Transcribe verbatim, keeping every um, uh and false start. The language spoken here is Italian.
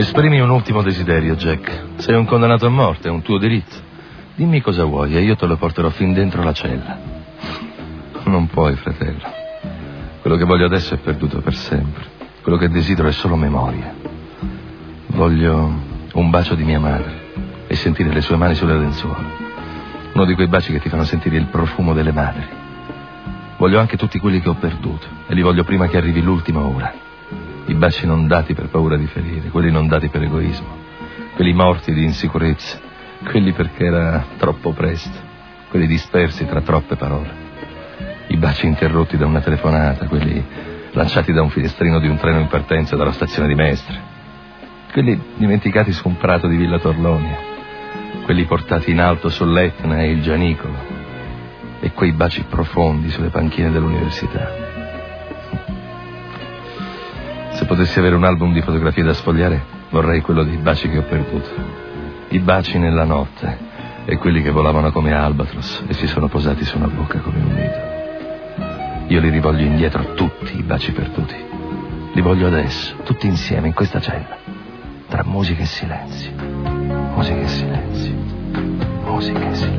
Esprimi un ultimo desiderio, Jack. Sei un condannato a morte, è un tuo diritto. Dimmi cosa vuoi e io te lo porterò fin dentro la cella. Non puoi, fratello. Quello che voglio adesso è perduto per sempre. Quello che desidero è solo memoria. Voglio un bacio di mia madre e sentire le sue mani sulle lenzuola. Uno di quei baci che ti fanno sentire il profumo delle madri. Voglio anche tutti quelli che ho perduto e li voglio prima che arrivi l'ultima ora. I baci non dati per paura di ferire, quelli non dati per egoismo, quelli morti di insicurezza, quelli perché era troppo presto, quelli dispersi tra troppe parole. I baci interrotti da una telefonata, quelli lanciati da un finestrino di un treno in partenza dalla stazione di Mestre, quelli dimenticati su un prato di Villa Torlonia, quelli portati in alto sull'Etna e il Gianicolo, e quei baci profondi sulle panchine dell'università. Se potessi avere un album di fotografie da sfogliare, vorrei quello dei baci che ho perduto. I baci nella notte e quelli che volavano come albatros e si sono posati su una bocca come un nido. Io li rivoglio indietro tutti i baci perduti. Li voglio adesso, tutti insieme in questa cella, tra musica e silenzio. Musica e silenzio. Musica e silenzio.